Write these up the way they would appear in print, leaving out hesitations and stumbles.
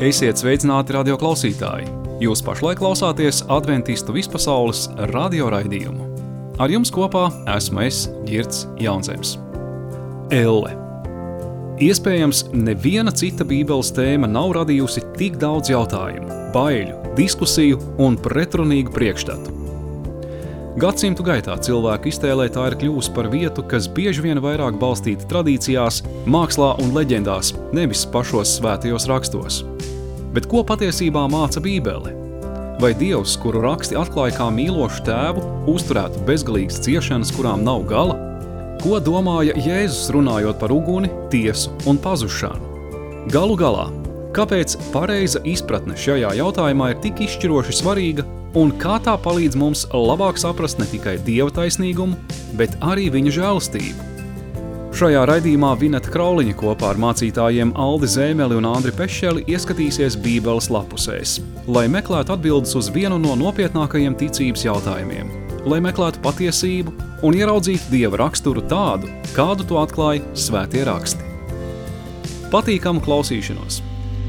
Esiet sveicināti radio klausītāji! Jūs pašlaik klausāties Adventistu vispasaules radio raidījumu. Ar jums kopā esmu es, Girts Jaunzems. Elle. Iespējams, neviena cita bībeles tēma nav radījusi tik daudz jautājumu, baiļu, diskusiju un pretrunīgu priekšstatu. Gadsimtu gaitā cilvēku iztēlē tā ir kļuvusi par vietu, kas bieži vien vairāk balstīta tradīcijās, mākslā un leģendās, nevis pašos svētajos rakstos. Bet ko patiesībā māca Bībele? Vai Dievs, kuru raksti atklāja kā mīlošu tēvu, uzturētu bezgalīgas ciešanas, kurām nav gala? Ko domāja Jēzus runājot par uguni, tiesu un pazušanu? Galu galā, kāpēc pareiza izpratne šajā jautājumā ir tik izšķiroši svarīga un kā tā palīdz mums labāk saprast ne tikai Dieva taisnīgumu, bet arī viņa žēlastību? Šajā raidījumā Vineta Krauliņa kopā ar mācītājiem Aldi Zēmeli un Andri Pešeli ieskatīsies Bībeles lapusēs, lai meklētu atbildes uz vienu no nopietnākajiem ticības jautājumiem, lai meklētu patiesību un ieraudzītu Dieva raksturu tādu, kādu to atklāja svētie raksti. Patīkamu klausīšanos!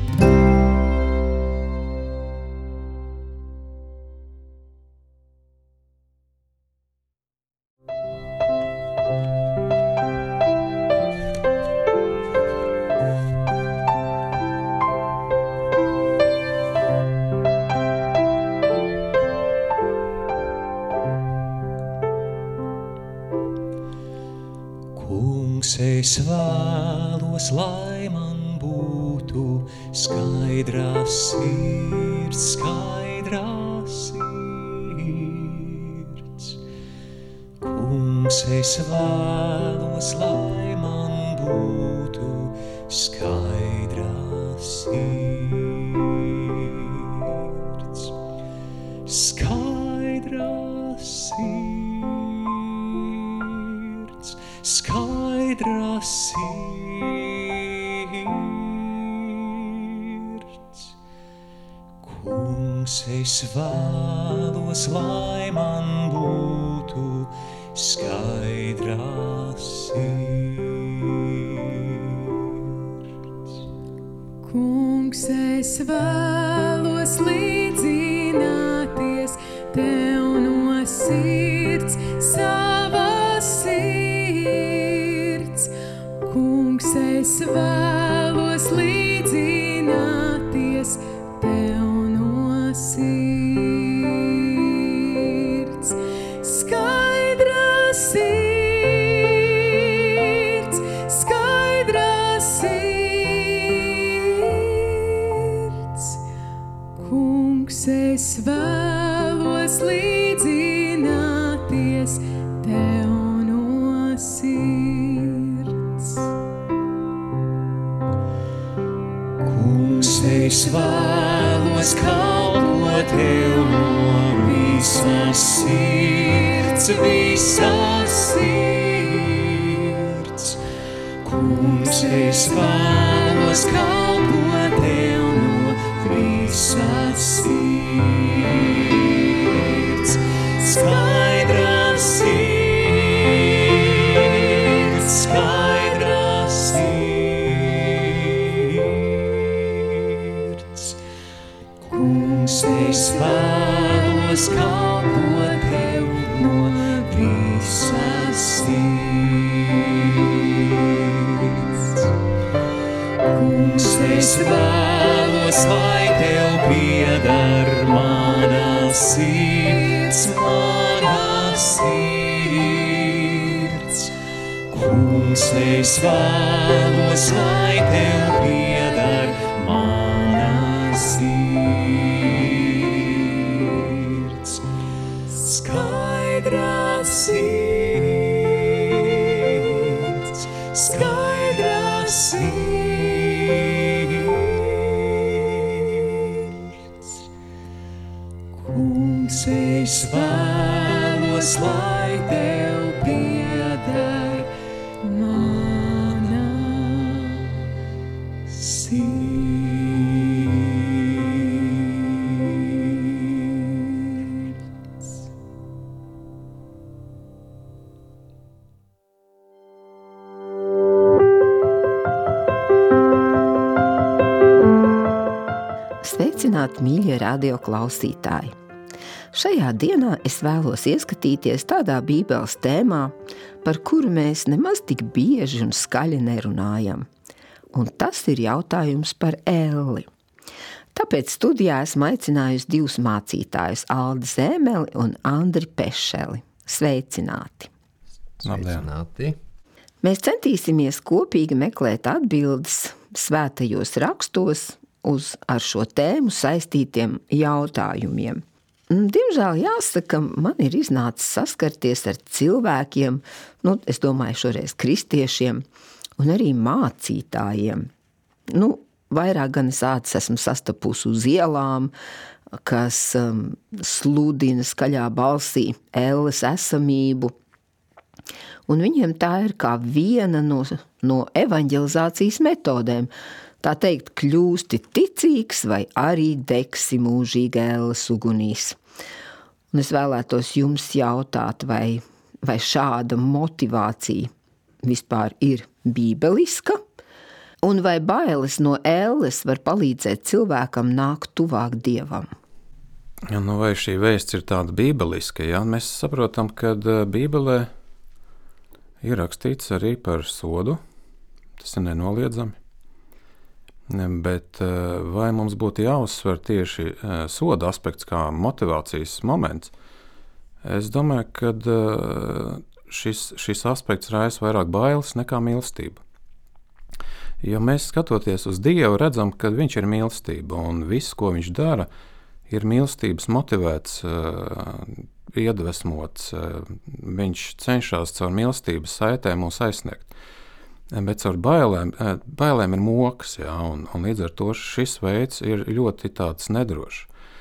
Es vēlos, lai man būtu skaidrā sirds, skaidrā sirds. Kungs, es vēlos, lai man būtu skaidrā sirds, skaidrā sirds, skaidrā sirds. Kungs, es vēlos, lai man būtu skaidrā sirds. Kungs, es vēlos līdzināties Tev no sirds, savas sirds. Kungs, es vēlos līdzināties Tev no sirds. Skaidrā sirds, skaidrā sirds. Kungs, es vēlos līdzināties Tev no sirds. Kungs, es vēlos kalpot Tev no visas sirds, visas sirds. Kungs, es vēlos kalpot Tev no visas sirds, skaidrā sirds, skaidrā sirds. Kungs, es vēlos kalpot Tev no visas sirds. Kungs, es vēlos, lai Tev pieder mana sirds, mana sirds. Kungs, es vēlos, lai Tev pieder mana sirds, skaidrā sirds, skaidrā sirds. Kungs, es vēlos, lai Tev pieder mana sirds. Sveicināti, mīļie radio klausītāji! Šajā dienā es vēlos ieskatīties tādā Bībeles tēmā, par kuru mēs nemaz tik bieži un skaļi nerunājam. Un tas ir jautājums par elli. Tāpēc studijā esmu aicinājusi divus mācītājus, Aldi Zēmeli un Andri Pešeli. Sveicināti! Sveicināti! Mēs centīsimies kopīgi meklēt atbildes svētajos rakstos uz ar šo tēmu saistītiem jautājumiem. Diemžēl jāsaka, man ir iznācis saskarties ar cilvēkiem, es domāju šoreiz kristiešiem un arī mācītājiem. Vairāk gan es esmu sastapusi uz ielām, kas sludina skaļā balsī elles esamību. Un viņiem tā ir kā viena no evaņģelizācijas metodēm. Tā teikt, kļūsti ticīgs vai arī degsi mūžīgi elles ugunīs. Un es vēlētos jums jautāt, vai šāda motivācija vispār ir bībeliska? Un vai bailes no elles var palīdzēt cilvēkam nākt tuvāk Dievam? Vai šī vēsts ir tāda bībeliska? Mēs saprotam, ka Bībelē ir rakstīts arī par sodu, tas ir nenoliedzami. Bet vai mums būtu jāuzsver tieši soda aspekts kā motivācijas moments? Es domāju, ka šis aspekts raisa vairāk bailes nekā mīlestība. Jo mēs skatoties uz Dievu redzam, ka viņš ir mīlestība un viss, ko viņš dara, ir mīlestības motivēts, iedvesmots, viņš cenšas caur mīlestības saitēm mūs aizsniegt. Bet caur bailēm ir mokas, un līdz ar to šis veids ir ļoti tāds nedrošs.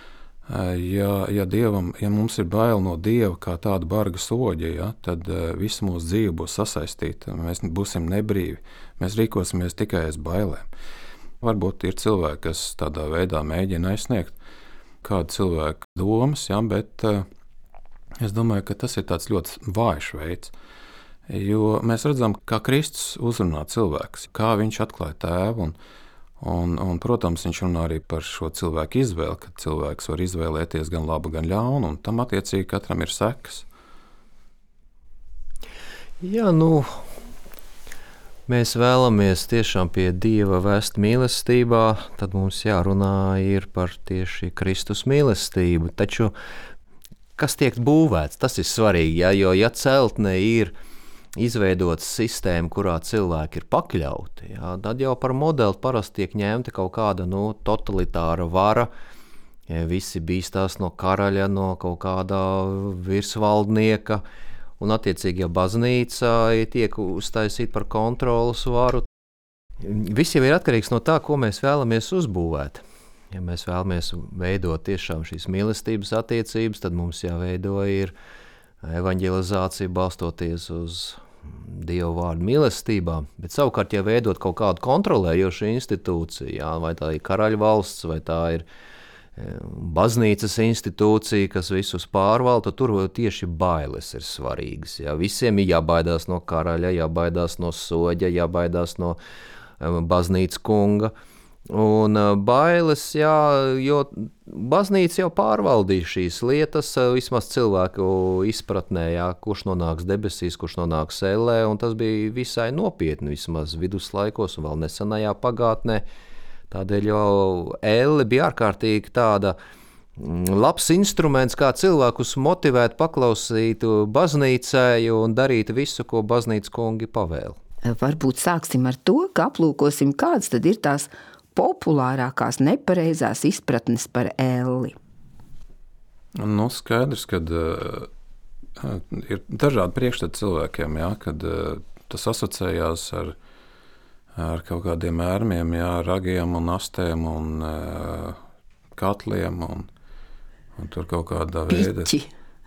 Ja mums ir bail no Dieva kā tāda barga soģa, tad visa mūsu dzīve būs sasaistīta, mēs būsim nebrīvi, mēs rīkosimies tikai aiz bailēm. Varbūt ir cilvēki, kas tādā veidā mēģina aizsniegt kādu cilvēku domas, bet es domāju, ka tas ir tāds ļoti vājš veids, jo mēs redzam, kā Kristus uzrunā cilvēks, kā viņš atklāja tēvu, un protams, viņš runā arī par šo cilvēku izvēli, ka cilvēks var izvēlēties gan labu, gan ļaunu, un tam attiecīgi katram ir sekas. Mēs vēlamies tiešām pie Dieva vest mīlestībā, tad mums jārunā ir par tieši Kristus mīlestību. Taču, kas tiek būvēts, tas ir svarīgi, jo celtne ir izveidots sistēma, kurā cilvēki ir pakļauti, tad jau par modeli parasti tiek ņemta kaut kāda totalitāra vara, visi bīstās no karaļa, no kaut kāda virsvaldnieka, un attiecīgi, ja baznīca tiek uztaisīta par kontrolas varu, viss jau ir atkarīgs no tā, ko mēs vēlamies uzbūvēt. Ja mēs vēlamies veidot tiešām šīs mīlestības attiecības, tad mums jāveido ir evaņģelizācija balstoties uz Dieva vārdu mīlestībā, bet savukārt, ja veidot kaut kādu kontrolējošu institūciju, vai tā ir karaļvalsts, vai tā ir baznīcas institūcija, kas visus pārvalda, tur tieši bailes ir svarīgas. Visiem ir jābaidās no karaļa, jābaidās no soģa, jābaidās no baznīcas kunga. Un bailes, jo baznīca jau pārvaldīja šīs lietas, vismaz cilvēku izpratnē, kurš nonāks debesīs, kurš nonāks ellē, un tas bija visai nopietni, vismaz viduslaikos un vēl nesenajā pagātnē. Tādēļ jau elle bija ārkārtīgi tāda labs instruments, kā cilvēkus motivēt paklausīt baznīcai un darīt visu, ko baznīcas kungi pavēl. Varbūt sāksim ar to, ka aplūkosim, kādas tad ir tās populārākās nepareizās izpratnes par elli. Skaidrs, kad ir dažādi priekšstati cilvēkiem, kad tas asociējās ar kaut kādiem ērmiem, ragiem un astēm un katliem un tur kaut kādā veida. Piķi.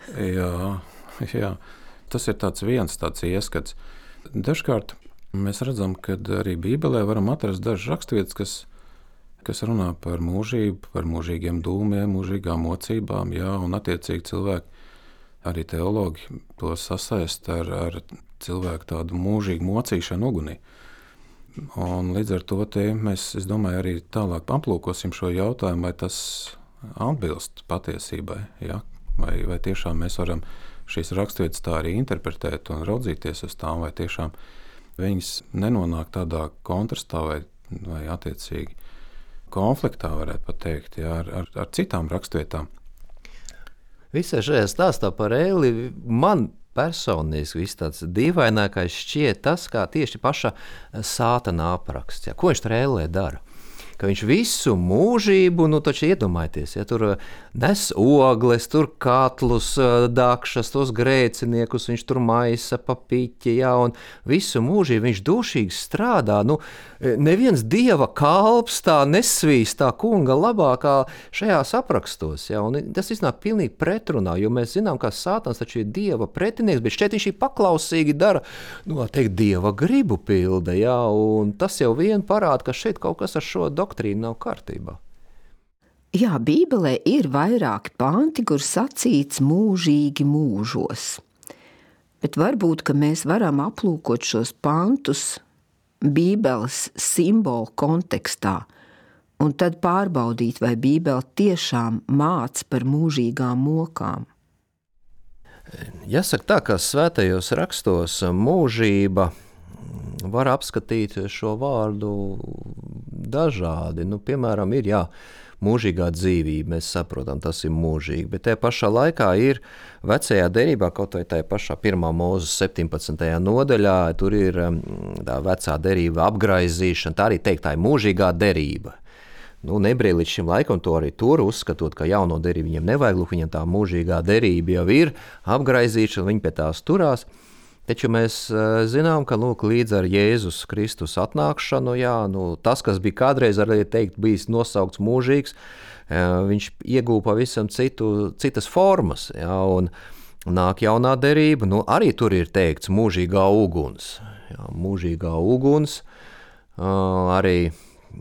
Jā. Tas ir viens tāds ieskats. Dažkārt mēs redzam, ka arī Bībelē varam atrast dažas raksturvietas, kas runā par mūžību, par mūžīgiem dūmiem, mūžīgām mocībām, un attiecīgi cilvēki, arī teologi to sasaist ar cilvēku tādu mūžīgu mocīšanu ugunī. Un līdz ar to mēs, es domāju, arī tālāk aplūkosim šo jautājumu, vai tas atbilst patiesībai, ja? Vai tiešām mēs varam šīs raksturvietas tā arī interpretēt un raudzīties uz tām, vai tiešām viņas nenonāk tādā kontrastā vai attiecīgi konfliktā, varētu pat teikt, ja, ar citām raksturvietām. Visā šajā stāstā par Eli man personiski viss tāds dīvainākais šķiet tas, kā tieši paša Sātana apraksts. Ja, ko viņš tur Ellē dara? Ka viņš visu mūžību, taču iedomājieties, ja tur nes ogles, tur katlus, dakšas, tos grēciniekus, viņš tur maisa pa piķi, ja, un visu mūžību viņš dušīgi strādā. Neviens dieva kalps tā nesvīs tā kunga labākā šajās aprakstos, ja, un tas iznāk pilnīgi pretrunā, jo mēs zinām, ka Sātans taču ir dieva pretinieks, bet šeit viņš paklausīgi dara, teikt, dieva gribu pilda, ja, un tas jau vien parāda, ka šeit kaut kas ar šo doktrīna nav kārtībā. Jā, Bībelē ir vairāki panti, kur sacīts mūžīgi mūžos. Bet varbūt, ka mēs varam aplūkot šos pantus Bībeles simbolu kontekstā un tad pārbaudīt, vai Bībele tiešām māca par mūžīgām mokām. Jāsaka tā, ka svētajos rakstos mūžība var apskatīt šo vārdu dažādi. Piemēram, ir mūžīgā dzīvība, mēs saprotam, tas ir mūžīgi, bet tajā pašā laikā ir vecajā derībā, kaut vai tajā pašā 1. Mūzes 17. nodaļā, tur ir tā vecā derība apgraizīšana, tā arī teikt, tā ir mūžīgā derība. Nebreji līdz šim laikam to arī tur uzskatot, ka jauno derību viņam nevajag, viņam tā mūžīgā derība jau ir apgraizīšana, viņi pie tās turās. Taču mēs zinām, ka līdz ar Jēzus Kristus atnākšanu, tas, kas bija kādreiz arī teikt, bijis nosaukts mūžīgs, viņš iegūpa pavisam citas formas, un nāk jaunā derība, arī tur ir teikts mūžīgā uguns. Mūžīgā uguns arī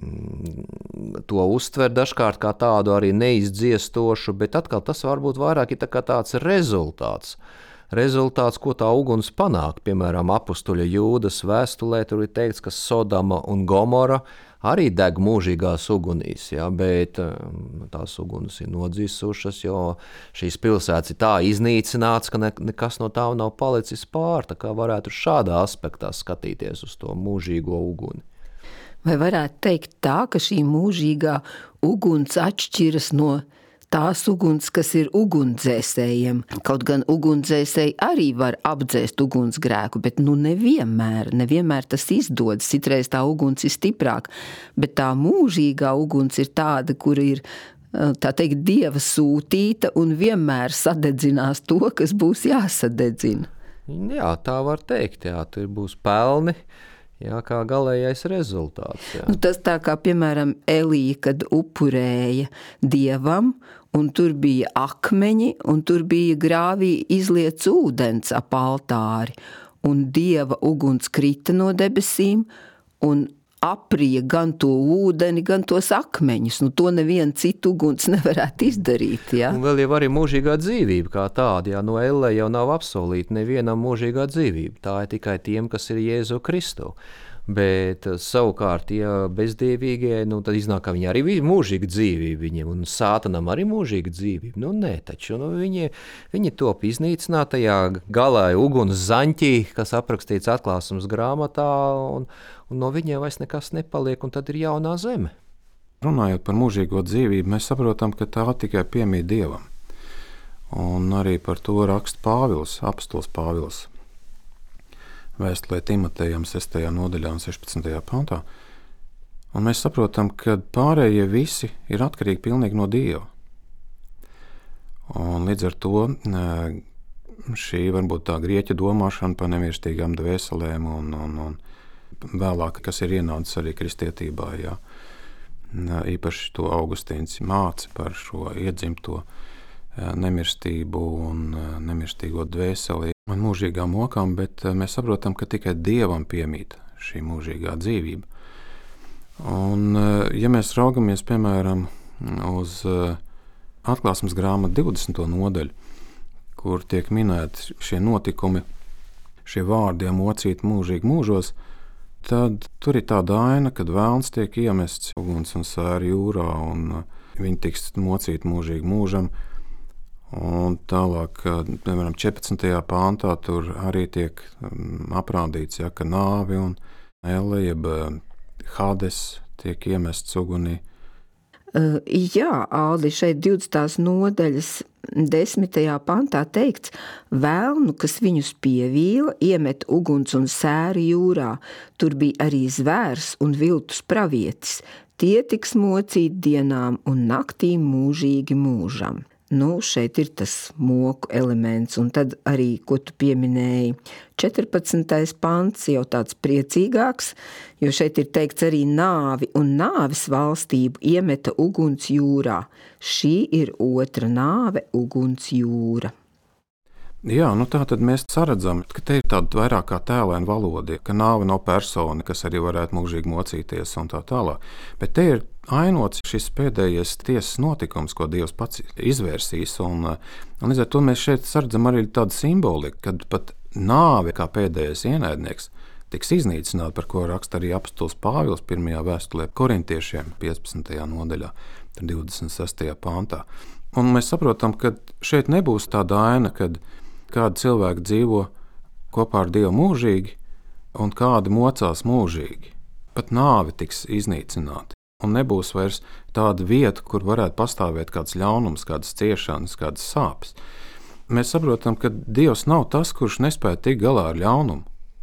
to uztver dažkārt kā tādu arī neizdziestošu, bet atkal tas varbūt vairāk ir tāds rezultāts. Rezultāts, ko tā uguns panāk, piemēram, apustuļa Jūdas vēstulē, tur ir teikts, ka Sodoma un Gomora arī deg mūžīgās ugunīs, bet tās uguns ir nodzīsušas, jo šīs pilsētas ir tā iznīcināts, ka nekas no tām nav palicis pār, tā kā varētu šādā aspektā skatīties uz to mūžīgo uguni. Vai varētu teikt tā, ka šī mūžīgā uguns atšķiras no tās uguns, kas ir ugunsdzēsējiem? Kaut gan ugunsdzēsēji arī var apdzēst ugunsgrēku, bet nevienmēr tas izdodas. Citreiz tā uguns ir stiprāka, bet tā mūžīgā uguns ir tāda, kur ir, tā teikt, Dieva sūtīta un vienmēr sadedzinās to, kas būs jāsadedzina. Jā, tā var teikt, tur būs pelni. Kā galējais rezultāts. Tas tā kā, piemēram, Elija, kad upurēja Dievam, un tur bija akmeņi, un tur bija grāvī izliets ūdens ap altāri, un Dieva uguns krita no debesīm, un aprija gan to ūdeni, gan tos akmeņus. To neviena cita uguns nevarētu izdarīt. Un vēl jau arī mūžīgā dzīvība kā tāda. No Ellē jau nav apsolīta nevienam mūžīgā dzīvība. Tā ir tikai tiem, kas ir Jēzu Kristu. Bet savukārt, ja bezdievīgie, tad iznāk, ka viņi arī ir mūžīga dzīvība viņiem, un Sātanam arī mūžīga dzīvība. Nē, taču viņi top iznīcinātajā galā uguns zaņķī, kas aprakstīts atklāsums grāmatā, un no viņiem vairs nekas nepaliek, un tad ir jaunā zeme. Runājot par mūžīgo dzīvību, mēs saprotam, ka tā tikai piemīt Dievam. Un arī par to raksta Pāvils, apostols Pāvils. Vēstulē Timotejam 6. nodaļā un 16. pantā. Un mēs saprotam, ka pārējie visi ir atkarīgi pilnīgi no Dieva. Un līdz ar to šī varbūt tā grieķu domāšana par nemirstīgām dvēselēm un vēlāk, kas ir ienācis arī kristietībā, īpaši to Augustīns māca par šo iedzimto nemirstību un nemirstīgo dvēseli un mūžīgām mokām, bet mēs saprotam, ka tikai Dievam piemīt šī mūžīgā dzīvība. Un, ja mēs raugamies, piemēram, uz atklāsmes grāmatu 20. nodaļu, kur tiek minēti šie notikumi, šie vārdi mocīt mūžīgi mūžos, tad tur ir tāda aina, kad vēlns tiek iemests uguns un sēri jūrā, un viņi tiks mocīti mūžīgi mūžam. Un tālāk, piemēram, 14. pāntā tur arī tiek aprādīts, ka nāvi un elle, jeb Hades, tiek iemests ugunī. Jā, Aldi, šeit 20. nodaļas 10. pantā teikts, vēlnu, kas viņus pievīla, iemet uguns un sēri jūrā. Tur bija arī zvērs un viltus pravietis. Tie tiks mocīti dienām un naktīm mūžīgi mūžam. Šeit ir tas moku elements, un tad arī, ko tu pieminēji, 14. pants jau tāds priecīgāks, jo šeit ir teikts arī nāvi un nāves valstību iemeta uguns jūrā. Šī ir otra nāve, uguns jūra. Jā, tā tad mēs saredzam, ka te ir tāda vairāk kā tēlēna valoda, ka nāve nav persona, kas arī varētu mūžīgi mocīties un tā tālāk. Bet te ir ainots šis pēdējais tiesas notikums, ko Dievs pats izvērsīs, un līdz ar to mēs šeit saredzam arī tādu simboliku, kad pat nāve kā pēdējais ienaidnieks tiks iznīcināta, par ko raksta arī apostols Pāvils 1. vēstulē korintiešiem 15. nodaļā, 26. pāntā. Un mēs saprotam, ka šeit nebūs tāda aina, kad kādi cilvēki dzīvo kopā ar Dievu mūžīgi un kādi mocās mūžīgi. Pat nāve tiks iznīcināta. Un nebūs vairs tāda vieta, kur varētu pastāvēt kāds ļaunums, kādas ciešanas, kādas sāpes. Mēs saprotam, ka Dievs nav tas, kurš nespēja tikt galā ar ļaunumu.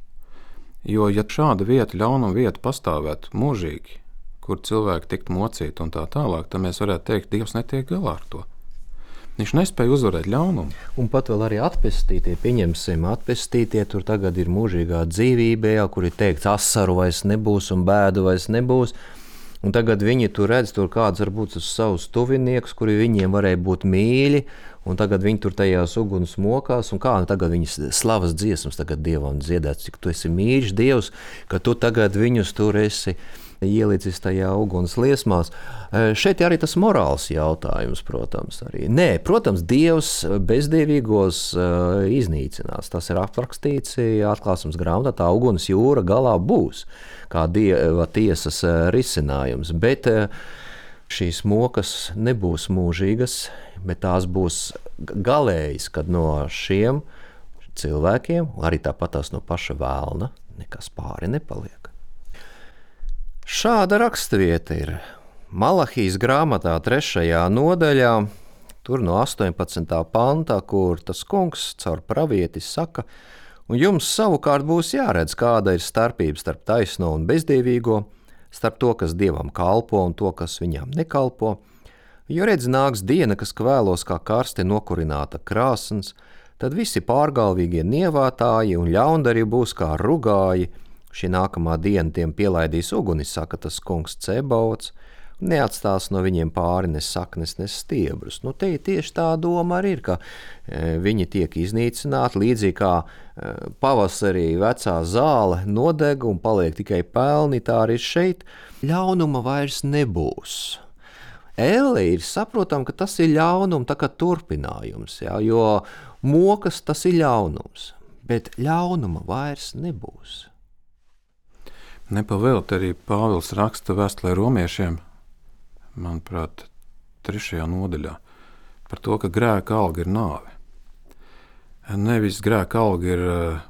Jo, ja šāda vieta, ļaunuma vieta pastāvētu mūžīgi, kur cilvēki tiktu mocīti un tā tālāk, tad mēs varētu teikt, Dievs netiek galā ar to. Viņš nespēja uzvarēt ļaunumu. Un pat vēl arī atpestītie, pieņemsim, atpestītie tur tagad ir mūžīgā dzīvībā, kur ir teikts, asaru vairs nebūs un bēdu vairs nebūs. Un tagad viņi tur redz, tur kāds varbūt uz savus tuviniekus, kuri viņiem varēja būt mīļi, un tagad viņi tur tajās uguns mokās, un kā tagad viņas slavas dziesmas tagad Dievam dziedāt, cik tu esi mīļš Dievs, ka tu tagad viņus tur esi ielicis tajā uguns liesmās. Šeit arī tas morāls jautājums, protams, arī. Nē, protams, Dievs bezdievīgos iznīcinās. Tas ir aprakstīts atklāsmes grāmatā, tā uguns jūra galā būs, kā Dieva tiesas risinājums. Bet šīs mokas nebūs mūžīgas, bet tās būs galējas, kad no šiem cilvēkiem, arī tāpat tās no paša vēlna, nekas pāri nepaliek. Šāda raksturvieta ir Malahijas grāmatā 3. nodaļā, tur no 18. pantā, kur tas kungs caur pravieti saka, un jums savukārt būs jāredz, kāda ir starpība starp taisno un bezdievīgo, starp to, kas Dievam kalpo un to, kas viņam nekalpo, jo redz nāks diena, kas kvēlos kā karsti nokurināta krāsns, tad visi pārgalvīgie nievātāji un ļaundari būs kā rugāji. Šī nākamā diena tiem pielaidīs uguni, saka tas kungs Cebauts, neatstās no viņiem pāri ne saknes, ne stiebrus. Te tieši tā doma arī ir, ka viņi tiek iznīcināti, līdzīgi kā pavasarī vecā zāle nodeg un paliek tikai pelni, tā arī šeit ļaunuma vairs nebūs. Elle ir saprotam, ka tas ir ļaunuma tā kā turpinājums, jo mokas tas ir ļaunums, bet ļaunuma vairs nebūs. Nepavēlt arī Pāvils raksta vēstulē romiešiem, manuprāt, 3. nodaļā, par to, ka grēka alga ir nāve. Nevis grēka alga ir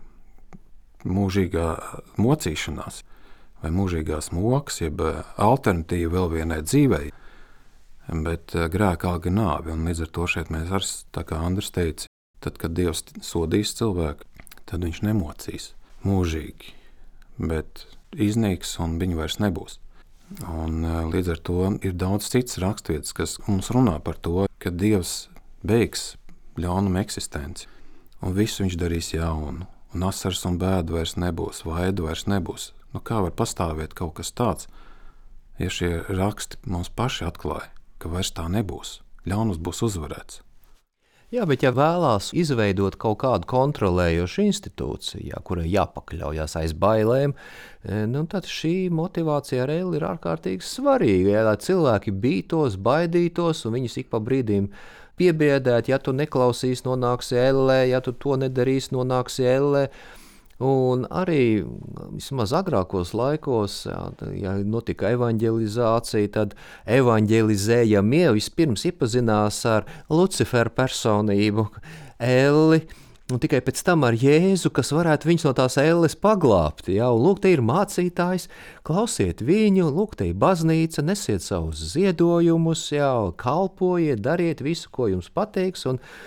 mūžīgā mocīšanās vai mūžīgās mokas, jeb alternatīva vēl vienai dzīvei, bet grēka alga ir nāve, un līdz ar to šeit mēs arī, tā kā Andris teica, tad, kad Dievs sodīs cilvēku, tad viņš nemocīs mūžīgi, bet iznīks un viņi vairs nebūs. Un līdz ar to ir daudz cits raksturvietas, kas mums runā par to, ka Dievs beigs ļaunuma eksistenci un visu viņš darīs jaunu, un asars un bēdu vairs nebūs, vaidu vairs nebūs. Kā var pastāvēt kaut kas tāds, ja šie raksti mums paši atklāja, ka vairs tā nebūs, ļaunums būs uzvarēts. Jā, bet ja vēlās izveidot kaut kādu kontrolējošu institūciju, kurai jāpakļaujas aiz bailēm, tad šī motivācija ar Elle ir ārkārtīgi svarīga. Lai cilvēki bītos, baidītos un viņus ik pa brīdim piebiedēt, ja tu neklausīs, nonāksi Elle, ja tu to nedarīs, nonāksi Elle. Un arī vismaz agrākos laikos, ja notika evanģelizācija, tad evanģelizējamie vispirms iepazinās ar Luciferu personību, Elli, un tikai pēc tam ar Jēzu, kas varētu viņus no tās elles paglābt. Ja? Un lūk, te ir mācītājs, klausiet viņu, lūk, te ir baznīca, nesiet savus ziedojumus, ja? Kalpojiet, dariet visu, ko jums pateiks,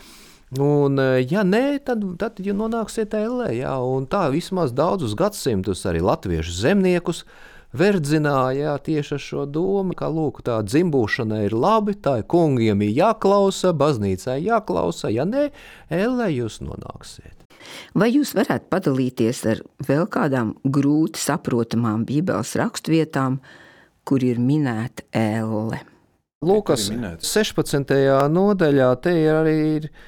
un ja nē, tad jūs nonāksiet ellē. Ja? Un tā vismaz daudzus gadsimtus arī latviešu zemniekus verdzināja tieši ar šo domu, ka lūk, tā dzimbūšana ir labi, tā ir kungiem ir jāklausa, baznīcai jāklausa, ja nē, ellē jūs nonāksiet. Vai jūs varētu padalīties ar vēl kādām grūti saprotamām Bībeles rakstvietām, kur ir minēta elle? Lūkas 16. nodaļā te ir arī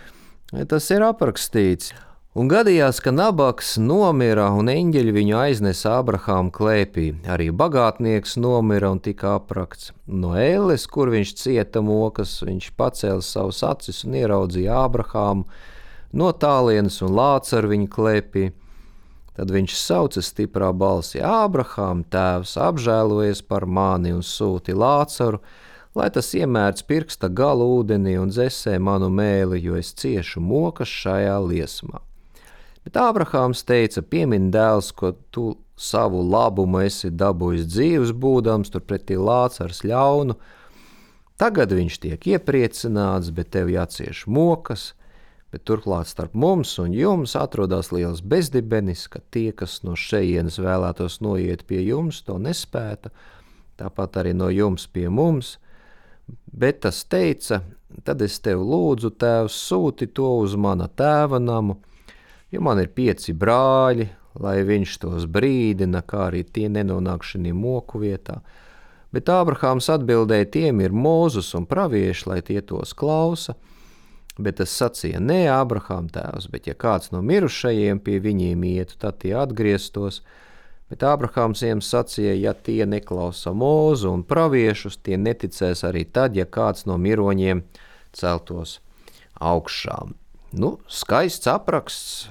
tas ir aprakstīts. Un gadījās, ka nabaks nomira un eņģeļi viņu aiznesa Abrahāma klēpī. Arī bagātnieks nomira un tika aprakts. No elles, kur viņš cieta mokas, viņš pacēla savus acis un ieraudzīja Abrahāmu no tālienes un Lācaru viņa klēpī. Tad viņš sauca stiprā balsī: Ābrahām, tēvs, apžēlojies par mani un sūti Lācaru, lai tas iemērts pirksta galu ūdenī un dzesē manu mēli, jo es ciešu mokas šajā liesmā. Bet Ābrahāms teica: piemin dēls, ko tu savu labumu esi dabūjis dzīvs būdams, turpretī Lācars ļaunu. Tagad viņš tiek iepriecināts, bet tev jācieš mokas, bet turklāt starp mums un jums atrodas liels bezdibenis, ka tie, kas no šejienes vēlētos noiet pie jums, to nespēta, tāpat arī no jums pie mums. Bet tas teica: tad es tev lūdzu, tēvs, sūti to uz mana tēva namu, jo man ir 5 brāļi, lai viņš tos brīdina, kā arī tie nenonāk šajā moku vietā. Bet Ābrahāms atbildēja: tiem ir Mūzes un pravieši, lai tie tos klausa. Bet es sacīju: nē, Ābrahām tēvs, bet ja kāds no mirušajiem pie viņiem ietu, tad tie atgrieztos. Bet Ābrahāms jiem sacīja: ja tie neklausa Mūzu un praviešus, tie neticēs arī tad, ja kāds no miroņiem celtos augšā. Nu, skaists apraksts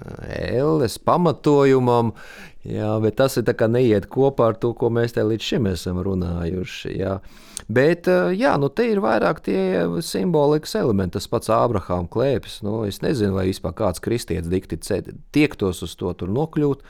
elles pamatojumam, jā, bet tas ir tā kā neiet kopā ar to, ko mēs te līdz šim esam runājuši. Jā. Bet jā, nu te ir vairāk tie simbolikas elementi, tas pats Ābrahāma klēpis. Nu, es nezinu, vai vispār kāds kristietis dikti tiektos uz to tur nokļūt.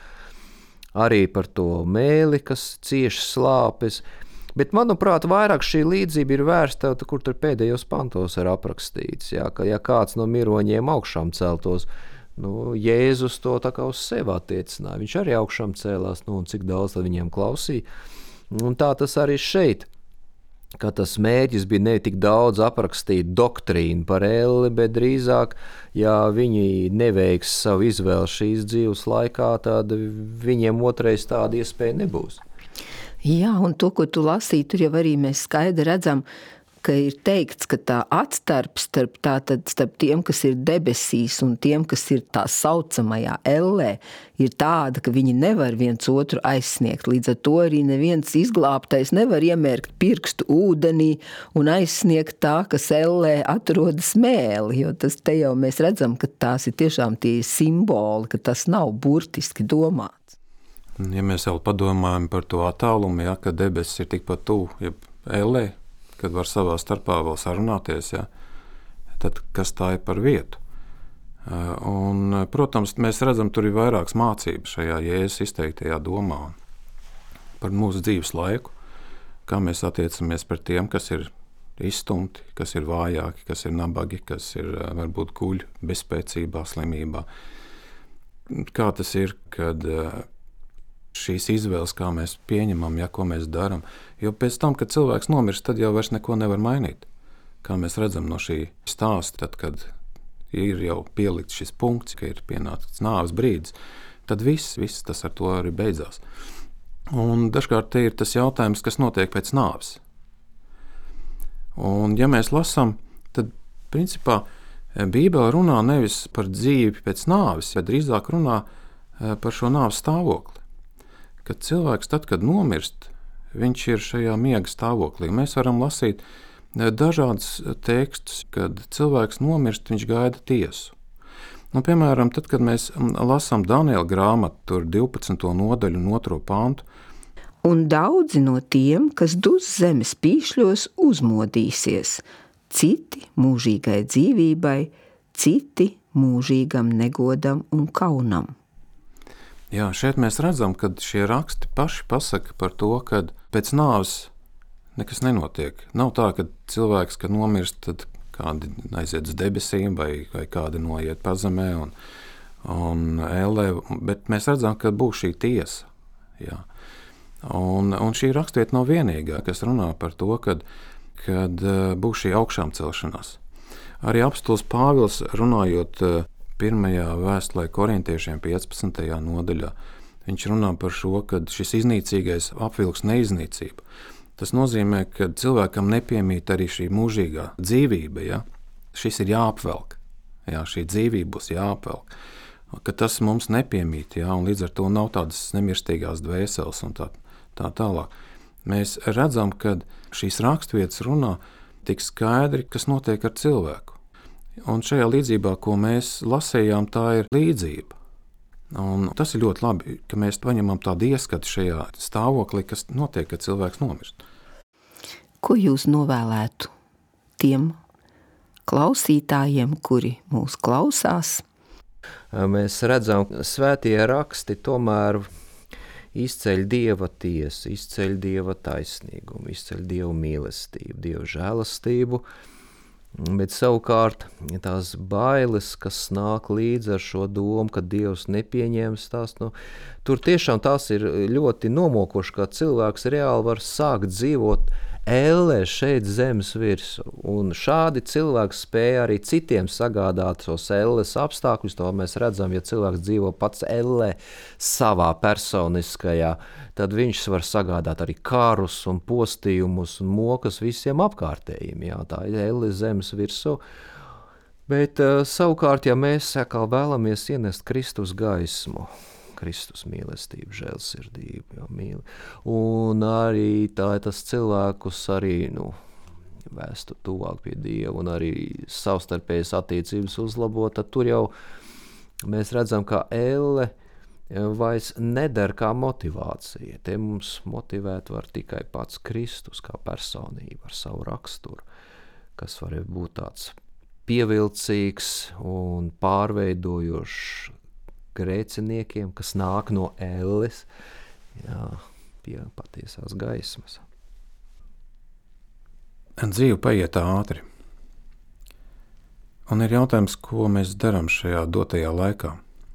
Arī par to mēli, kas cieši slāpes. Bet, manuprāt, vairāk šī līdzība ir vērsta, kur tur pēdējos pantos ir aprakstīts. Jā, ka ja kāds no miroņiem augšām celtos, nu, Jēzus to tā kā uz sevi attiecināja. Viņš arī augšām cēlās, nu, un cik daudz tad viņiem klausīja. Un tā tas arī šeit, ka tas mērķis bija ne tik daudz aprakstīt doktrīnu par elli, bet drīzāk, ja viņi neveiks savu izvēli šīs dzīves laikā, tad viņiem otrais tāda iespēja nebūs. Jā, un to, ko tu lasīji, tur jau arī mēs skaidri redzam, ka ir teikts, ka tā atstarp starp tiem, kas ir debesīs un tiem, kas ir tā saucamajā ellē, ir tāda, ka viņi nevar viens otru aizsniegt. Līdz ar to arī neviens izglābtais nevar iemērkt pirkstu ūdenī un aizsniegt tā, kas ellē atrodas mēli, jo tas te jau mēs redzam, ka tās ir tiešām tie simboli, ka tas nav burtiski domāts. Ja mēs vēl padomājam par to attālumu, ja, ka debesis ir tikpat tuvu, ja ellē, kad var savā starpā vēl sarunāties, ja, tad kas tā ir par vietu? Un, protams, mēs redzam, tur ir vairākas mācības šajā Jēzus izteiktajā domā par mūsu dzīves laiku, kā mēs attiecamies par tiem, kas ir izstumti, kas ir vājāki, kas ir nabagi, kas ir varbūt guļ bezspēcībā, slimībā. Kā tas ir, kad šīs izvēles, kā mēs pieņemam, ja, ko mēs darām. Jo pēc tam, kad cilvēks nomirst, tad jau vairs neko nevar mainīt. Kā mēs redzam no šī stāsta, tad, kad ir jau pielikts šis punkts, ka ir pienācis nāves brīdis, tad viss tas ar to arī beidzās. Un dažkārt te ir tas jautājums, kas notiek pēc nāves. Un ja mēs lasām, tad principā Bībele runā nevis par dzīvi pēc nāves, bet drīzāk runā par šo nāves stāvokli. Kad cilvēks tad, kad nomirst, viņš ir šajā miega stāvoklī. Mēs varam lasīt dažādas tekstus, kad cilvēks nomirst, viņš gaida tiesu. Nu, piemēram, tad, kad mēs lasām Daniela grāmatu, tur 12. nodaļu un 2. pantu, Un daudzi no tiem, kas dus zemes pīšļos, uzmodīsies, citi mūžīgai dzīvībai, citi mūžīgam negodam un kaunam. jā, šeit mēs redzam, ka šie raksti paši pasaka par to, ka pēc nāves nekas nenotiek. Nav tā, ka cilvēks, kad nomirst, tad kādi aiziet uz debesīm vai kādi noiet pazemē un ellē, bet mēs redzam, ka būs šī tiesa. Jā. Un šī rakstvieta nav vienīgā, kas runā par to, kad būs šī augšām celšanās. Arī apostols Pāvils, runājot pirmajā vēstulē korintiešiem 15. nodaļā, viņš runā par šo, ka šis iznīcīgais apvilks neiznīcību. Tas nozīmē, ka cilvēkam nepiemīt arī šī mūžīgā dzīvība. Ja? Šis ir jāapvelk, ja? Šī dzīvība būs jāapvelk. Ka tas mums nepiemīt, ja? Un līdz ar to nav tādas nemirstīgās dvēseles un tā tālāk. Mēs redzam, ka šīs rakstvietas runā tik skaidri, kas notiek ar cilvēku. Un šajā līdzībā, ko mēs lasījām, tā ir līdzība. Un tas ir ļoti labi, ka mēs paņemam tādu ieskatu šajā stāvoklī, kas notiek, kad cilvēks nomirst. Ko jūs novēlētu tiem klausītājiem, kuri mūs klausās? Mēs redzam, ka svētie raksti tomēr izceļ Dieva tiesu, izceļ Dieva taisnīgumu, izceļ Dieva mīlestību, Dieva žēlastību, bet savukārt tās bailes, kas nāk līdz ar šo domu, ka Dievs nepieņems tās, tur tiešām tās ir ļoti nomokoši, kā cilvēks reāli var sākt dzīvot ellē šeit zemes virsū, un šādi cilvēki spēja arī citiem sagādāt tos elles apstākļus. To mēs redzam, ja cilvēks dzīvo pats ellē savā personiskajā, tad viņš var sagādāt arī karus un postījumus un mokas visiem apkārtējiem. Jā, tā ir elle zemes virsū. Bet savukārt, ja mēs vēlamies ienest Kristus gaismu, Kristus mīlestību, žēlsirdību, jo mīli. Un arī tas cilvēkus arī, vēstu tuvāk pie Dieva un arī savstarpējas attiecības uzlabot, tad tur jau mēs redzam, ka elle vairs neder kā motivācija. Te mums motivēt var tikai pats Kristus kā personība ar savu raksturu, kas var būt tāds pievilcīgs un pārveidojošs grēciniekiem, kas nāk no elles, pie patiesās gaismas. Dzīve paiet ātri. Un ir jautājums, ko mēs darām šajā dotajā laikā.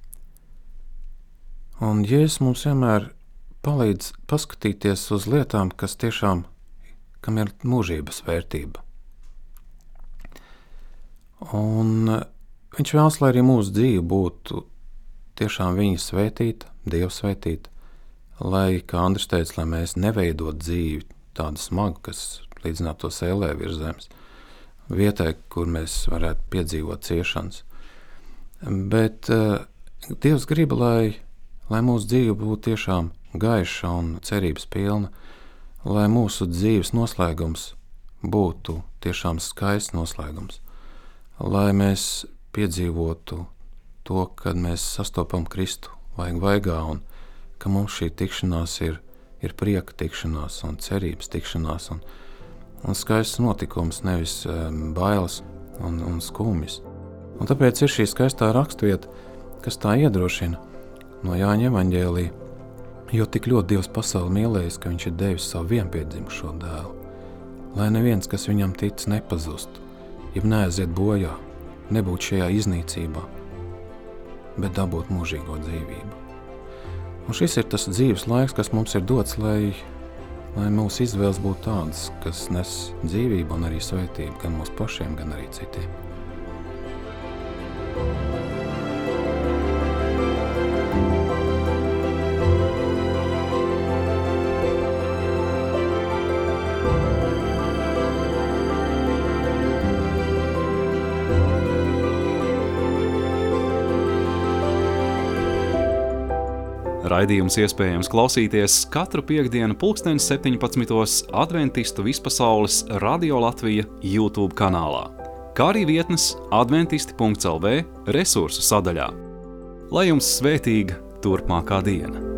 Un Jēzus mums vienmēr palīdz paskatīties uz lietām, kas tiešām, kam ir mūžības vērtība. Un viņš vēlas, lai arī mūsu dzīve būtu tiešām viņa svētīta, Dieva svētīta, lai, kā Andris teica, lai mēs neveidot dzīvi tādu smagu, kas līdzinātos ellē virs zemes, vietai, kur mēs varētu piedzīvot ciešanas. Bet Dievs grib, lai mūsu dzīve būtu tiešām gaiša un cerības pilna, lai mūsu dzīves noslēgums būtu tiešām skaists noslēgums, lai mēs piedzīvotu to, kad mēs sastopam Kristu vaigā un ka mums šī tikšanās ir prieka tikšanās un cerības tikšanās un skaists notikums, nevis bailes un skumjas. Un tāpēc ir šī skaistā rakstvieta, kas tā iedrošina no Jāņa evaņģēlija, jo tik ļoti Dievs pasauli mīlējis, ka viņš ir devis savu vienpiedzimušo dēlu, lai neviens, kas viņam tic, nepazust, ja neaiziet bojā, nebūt šajā iznīcībā, bet dabūt mūžīgo dzīvību. Un šis ir tas dzīves laiks, kas mums ir dots, lai mūsu izvēles būtu tādas, kas nes dzīvību un arī svētību gan mums pašiem, gan arī citiem. Raidījums iespējams klausīties katru piektdienu 17. Adventistu vispasaules Radio Latvija YouTube kanālā. kā arī vietnes adventisti.lv resursu sadaļā. Lai jums svētīga turpmākā diena!